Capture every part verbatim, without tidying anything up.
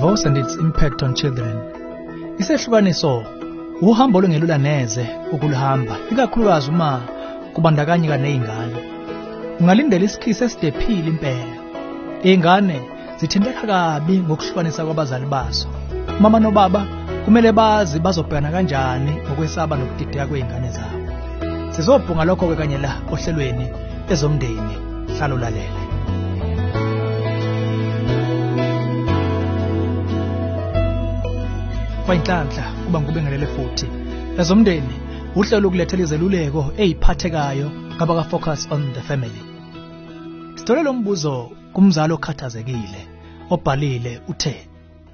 divorce and its impact on children. Isehlukaniso uhambo olungelula neze ukuluhamba, ikakhulukazi uma kubandakanyeka nezingane. Ungalindela isikhisi esidephile impela. Izingane zithinteka kabi ngokuhlukanisa kwabazali bazo. Mama nobaba kumele bazi bazobhekana kanjani ngokwesaba nokudideka kwezingane zabo. Sizobhunga lokho ke kanye la ohlelweni ezomndeni hlalo lalele. Kwayinhlanhla kuba ngubengelele futhi. Ezomndeni uhlelo ukulethela izeluleko eziphathekayo ngaba ka focus on the family. Sitholela umbuzo kumzali okhathazekile obhalile uthe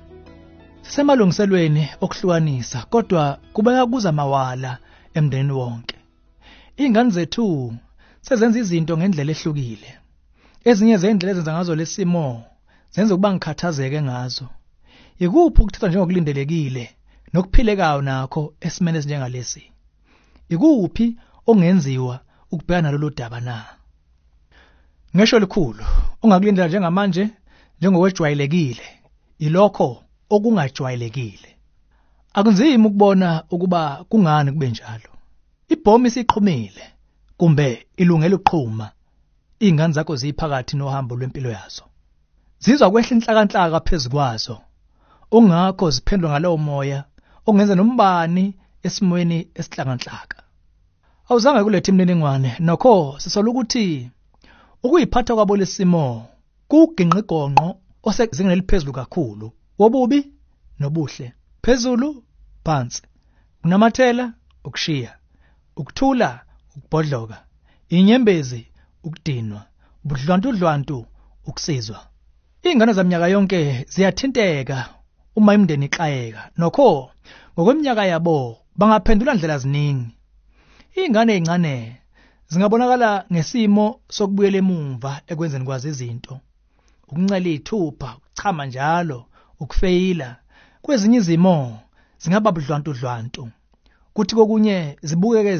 sisemalungiselweni okuhlukanisa kodwa kubeka kuza mawala emndeni wonke. Izingane zethu sezenza izinto ngendlela ehlukile. Ezinye zendlela ezenza ngazo lesimo zenza ukuba ngikhathazeke ngazo. Ikuphi ukuthatha njengokulindelekile nokuphilekayo nakho esimene esinjengalesi? Ikuphi ongenziwa ukubhekana nalolu daba na? Ngisho likhulu ongakulindela njengamanje njengokwejwayelekile ilokho okungajwayelekile. Akunzima ukubona ukuba kungani kube njalo. Ibhomu isiqhumile kumbe ilungela ukuqhuma. Izingane zakho ziphakathi nohambo lwempilo yazo. Zizwa kwehla inhlakanhlaka phezukwazo. Ongakho ziphendwa ngalowo moya ongenza nombani esimweni esihlanganhlaka. Awuzange kulethe imniningwane nokho sisola ukuthi ukuyiphatha kwabo lesimo kuginqigonqo osezingeni eliphezulu kakhulu wobubi nobuhle. Phezulu phansi, unamathela ukushiya, ukuthula ukubhodloka, inyembezi ukudinwa, budlwantudlwantu ukusizwa. Izingane zaminyaka yonke ziyathinteka uma imndeni ixayeka nokho ngokweminyaka yabo bangaphendula indlela ziningi. Izingane ezincane zingabonakala ngesimo sokubuyela emumva ekwenzeni kwazi izinto, ukuncela ithupha, ukuchama njalo, ukufeyila. Kwezinye izimo zingaba budlwantudlwantu, kuthi kokunye zibukeke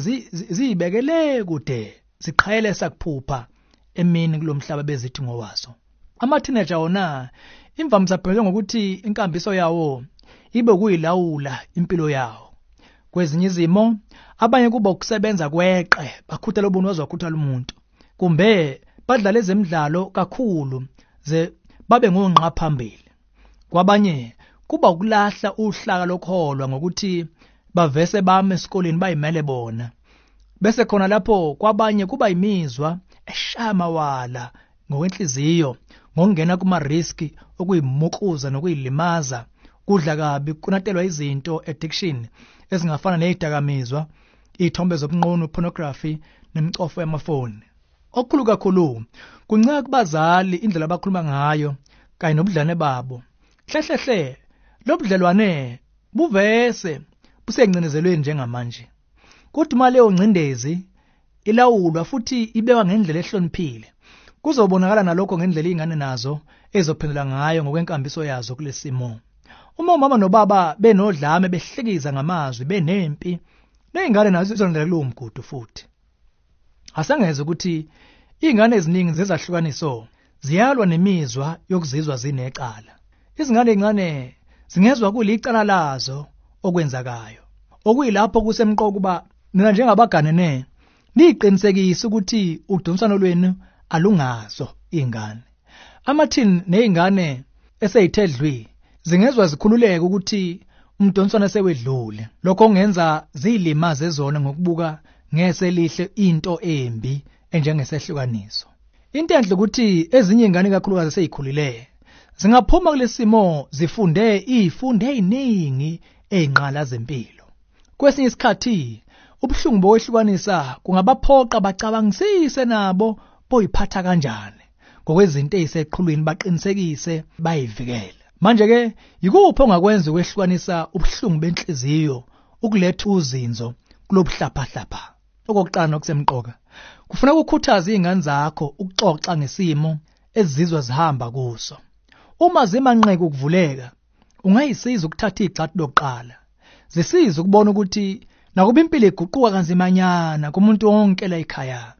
zibekele kude, ziqhayele sakuphupha emini kulomhlaba bezithi ngowaso. Ama-teenager wona imvamisa phela ngokuthi inkambiso yawo ibe kuyilawula impilo yawo. Kwezinye izimo abanye kuba ukusebenza kweqe bakhuthela ubuntu wazokhuthala umuntu, kumbe badlala ezemidlalo kakhulu ze babe ngonqa phambili. Kwabanye kuba ukulahla uhlaka lokholwa ngokuthi bavese bame esikoleni bayimele bona. Bese khona lapho kwabanye kuba imizwa eshamawala ngokwenhliziyo ngokungena kuma riski okuyimukuza nokuyilimaza, kudla kabi, kunatelwa izinto addiction ezingafana nezidakamizwa, izithombe zobunqunu, pornography nemicofo yamafoni. Okukhulu kakhulu kuncika kubazali indlela abakhuluma ngayo kanye nobudlane babo. Hlehlehle lobudlelwane buvese busengcindezelweni njengamanje. Kuthi mali yoncindezi ilawulwa futhi ibekwa ngendlela ehloniphile, kuzobonakala nalokho ngendlela izingane nazo ezophendula ngayo ngokwenkambiso yazo kulesimo. Uma umama nobaba benodlame behlekiza ngamazwi benempi, nezingane nazo izondlela lo mgudu futhi. Asangeze ukuthi izingane eziningi zezahlukaniso ziyalwa nemizwa yokuzizwa zinecala. Izingane ezincane zingezwa kulicala lazo okwenzakayo, okuyilapho kusemqoka kuba nina njengabaganene niqinisekise ukuthi udonsano lwenu alungazo izingane. Amathini nezingane eseyithedlwi zingezwa zikhululeka ukuthi umdonsana sewedlule. Lokho kungenza zilimaze zona ngokubuka ngese lihle into embi enjengesehlukaniso. Into enhle ukuthi ezinye izingane kakhulukazi seyikhulile zingaphuma kulesimo zifunde izifundo eziningi ezinqala zempilo. Kwesinye isikhathi ubuhlungu bokwehlukanisa kungabaphoqa bacabangisise nabo boyiphatha kanjani ngokwezinto eziseqhulwini baqinisekise bayivikele. Manje ke yikuphi ongakwenza ukwehlukanisa ubuhlungu benhliziyo ukuletha uzinzo kulobuhlaphahlapha? Okokuqala nokusemqoka, kufanele ukukhuthaza izingane zakho ukuxoxa ngesimo ezizizwa zihamba kuso. Uma zimanqeka ukuvuleka, ungayisiza ukuthatha igxathu lokuqala. Zisiza ukubona ukuthi nakuba impilo iguquka kanzimanyana kumuntu wonke la ekhaya.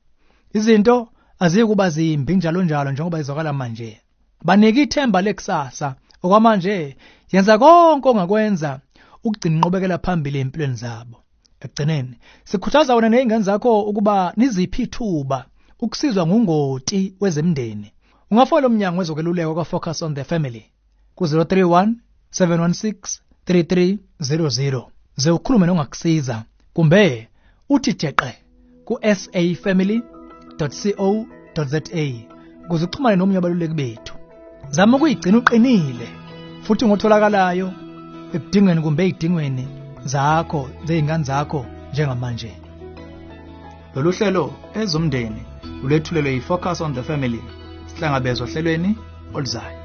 Izinto azikuba zimbi njalo njalo njengoba izokala manje. Banike ithemba lekusasa Okwamanje yenza konke ongakwenza ukugcina inqubekela phambili empilweni zabo. Ekugcineni sikhuthaza wena nezingane zakho ukuba niziphi ithuba ukusizwa ngungoti wezemndeni. Ungafona umnyango wezokweluleka kwa Focus on the Family ku zero three one seven one six three three zero zero ze ukhulume nongakusiza kumbe uthi jeqe ku s a family dot co dot za ukuze uxhumane nomunye wabaluleki bethu. Zama ukuyigcina uqinile futhi ngotholakalayo ekudingweni kumbe ezidingweni zakho zeingane zakho njengamanje. Lolu hlelo ezomndeni ulethulelwe yiFocus on the Family sihlangabezwa hlelweni oluzayo.